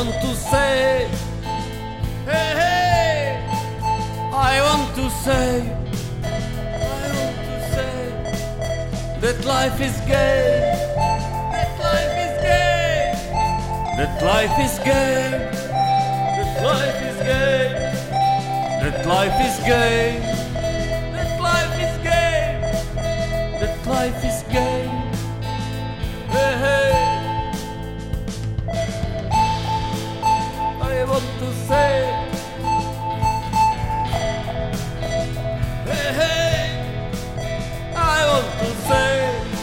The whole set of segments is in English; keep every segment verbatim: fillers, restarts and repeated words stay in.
want to say, hey, hey, I want to say, I want to say that life is gay, that life is gay, that life is gay, that life is gay, that life is gay, that life is gay, that life is gay, hey, hey. I want to say, hey, hey, I want to say,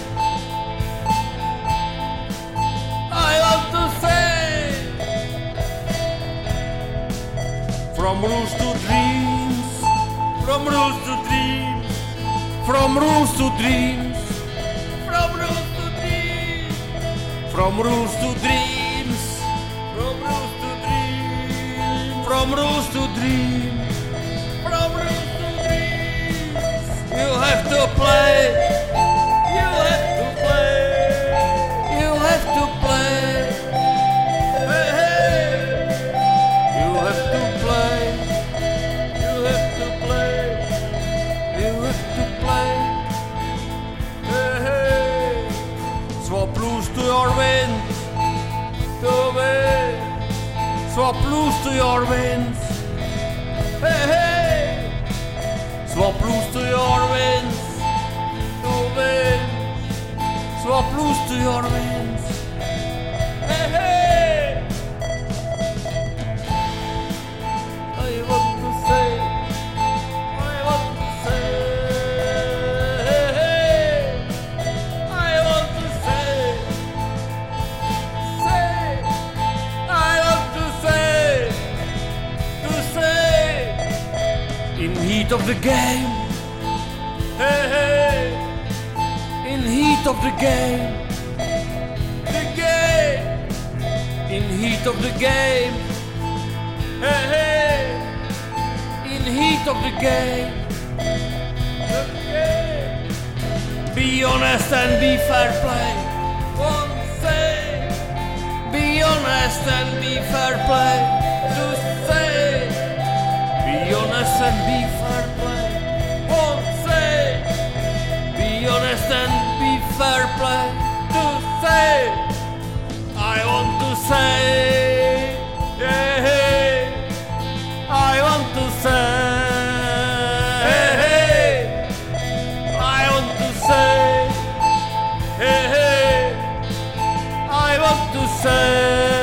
I want to say, from rules to dreams, from rules to dreams, from rules to dreams, from rules to dreams, from rules to dreams, from rules to From rules to dreams, from rules to dreams, you have to play, you have to play, you have to play, hey, hey, you have to play, you have to play, you have to play, hey, hey, swap loose to your wind, to win. Swap loose to your winds, hey, hey. Swap loose to your winds, to win. Swap loose to your winds, hey, hey. I want to say, I want to say, hey, hey. I want to say, say. In heat of the game, hey, hey, in heat of the game, the game, in heat of the game, hey, hey, in heat of the game, the game. Be honest and be fair play, one say, be honest and be fair play, two say. Be honest and be fair play. One say, be honest and be fair play. Two say, I want to say, yeah, hey, I want to say, hey, hey, I want to say, hey, hey, I want to say,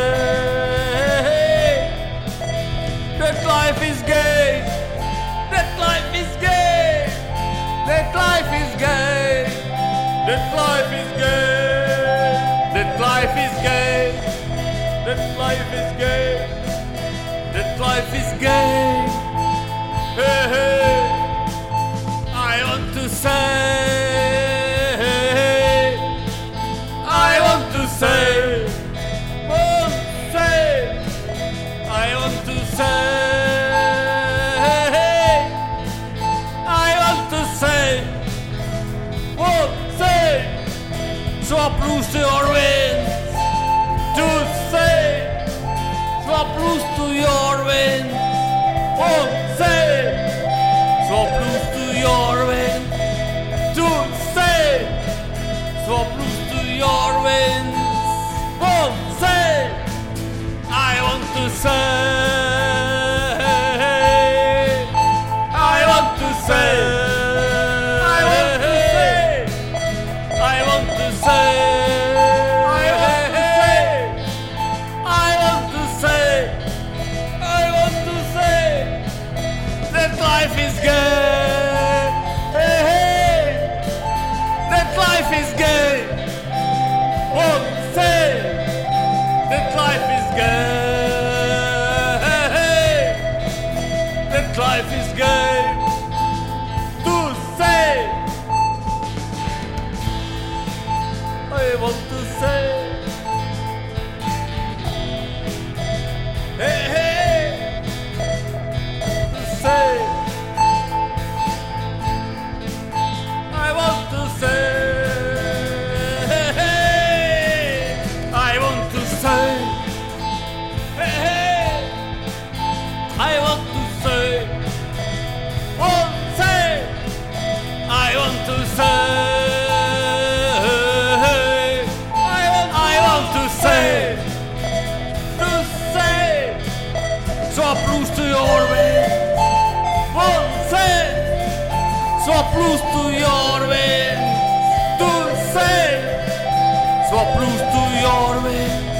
hey, that life is gay. That life is gay. That life is gay. That life is gay. That life is gay. That life is gay. That life is gay. Hey, hey. I want to say. I want to say. Oh, say. I want to say. Swap loose to your winds, to say, swap loose to your winds, Swap blues to your veins. To say, swap blues to your veins.